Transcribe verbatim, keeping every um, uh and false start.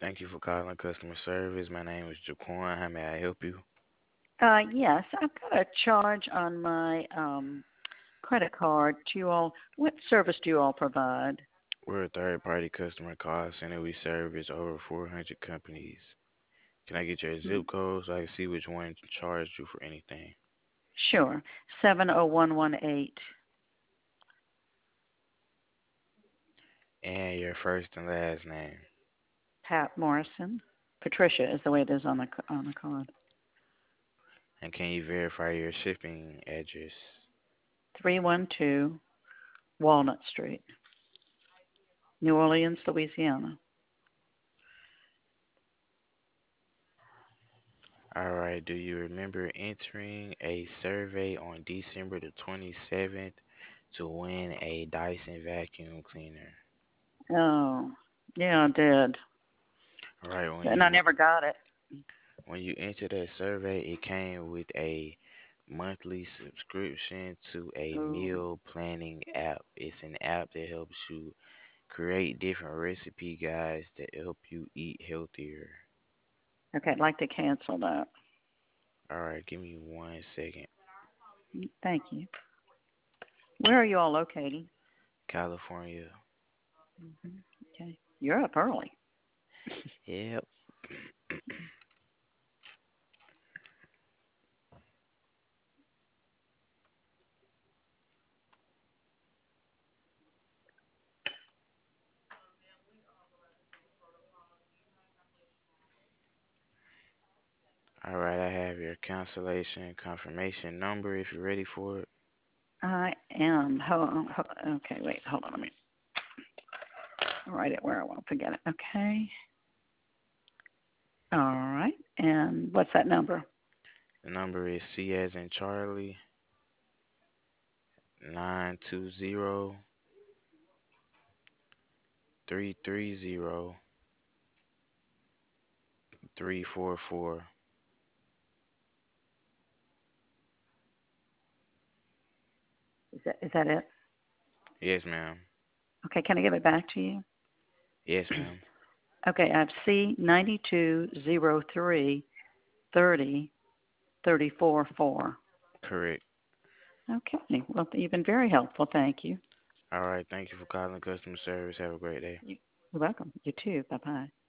Thank you for calling customer service. My name is Jaquan. How may I help you? Uh, yes, I've got a charge on my um, credit card. Do you all, what service do you all provide? We're a third party customer call center. We service over four hundred companies. Can I get your Hmm, zip code so I can see which one charged you for anything? Sure, seven oh one one eight. And your first and last name. Pat Morrison. Patricia is the way it is on the c- on the card. And can you verify your shipping address? three one two Walnut Street, New Orleans, Louisiana. Alright, do you remember entering a survey on December the twenty-seventh to win a Dyson vacuum cleaner? Oh, yeah, I did, Alright, when and I you never got it. when you entered that survey, it came with a monthly subscription to a Ooh, meal planning app. It's an app that helps you create different recipe guides that help you eat healthier. okay, I'd like to cancel that. All right, give me one second. Mm, Thank you. Where are you all located? California. hmm Okay, you're up early. Yep. All right, I have your cancellation confirmation number if you're ready for it. I am. Hold on. Hold, okay, wait. Hold on a minute. I'll write it where I won't forget it. Okay. All right. And what's that number? The number is C as in Charlie nine two zero three three zero three four four. Is that is that it? Yes, ma'am. Okay. Can I give it back to you? Yes, ma'am. Okay. I have C ninety two zero three thirty thirty four four. Correct. Okay. Well, you've been very helpful. Thank you. All right, thank you for calling customer service. Have a great day. You're welcome. You too. Bye bye.